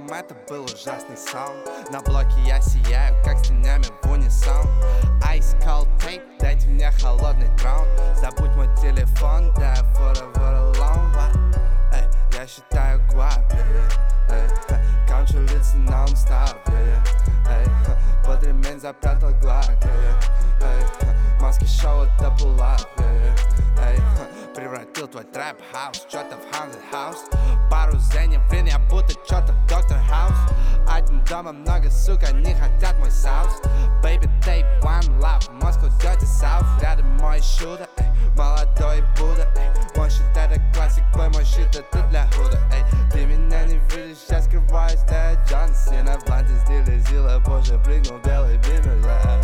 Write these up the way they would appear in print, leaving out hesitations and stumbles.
Утром это был ужасный сон. На блоке я сияю, как с тенями в унисон. Ice cold tape, дайте мне холодный трон. Забудь мой телефон, да, for a long while. Эй, я считаю гуап, кончу лица нон-стоп, эй, под ремень запрятал глак, эй, маски шоу это пулап, эй, превратил твой трэп-хаус, чё-то в haunted house. Пару зенев, я будто чё-то в доктор хаус. Один дома много, сука, не хотят мой саус. Baby, take one love, Moscow, dirty south. Рядом мой шутер, эй, молодой Будда, эй. Мой щит это классик, твой мой щит это для худа, эй. Ты меня не видишь, я скрываюсь, да, Джон Сина. В бланте стиле сила, позже прыгнул белый бимер,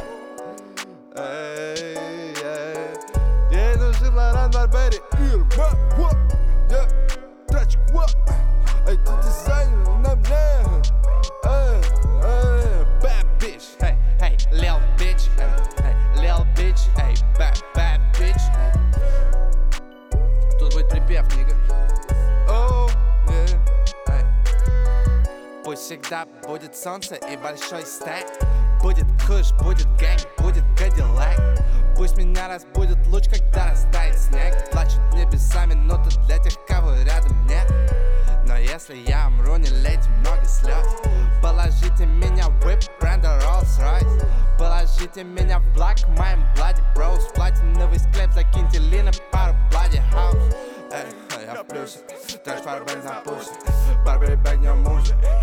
эй, эй. Ей нужен Лоран Барбери, Ирма, вот, тачка, вот. Эй, ты дизайнер на мне, bad bitch, hey, hey, lil bitch, hey, lil bitch, hey, bad bitch, hey. Тут будет припев, нига. Oh, yeah, hey. Пусть всегда будет солнце и большой стек. Будет куш, будет гэнг, будет кадиллак. Пусть меня разбудит луч, когда растает снег. Плачут небеса минуты для тех, кого рядом нет. Но если я умру, не лейте много слез. Положите меня в whip бренда Rolls-Royce. Положите меня в black, моим Bloody Bros. Платиновый склеп, закиньте лины, пару Bloody House. Эй, я в плюсе, трэш Барбери на пусе. Барбери бэк не мужа.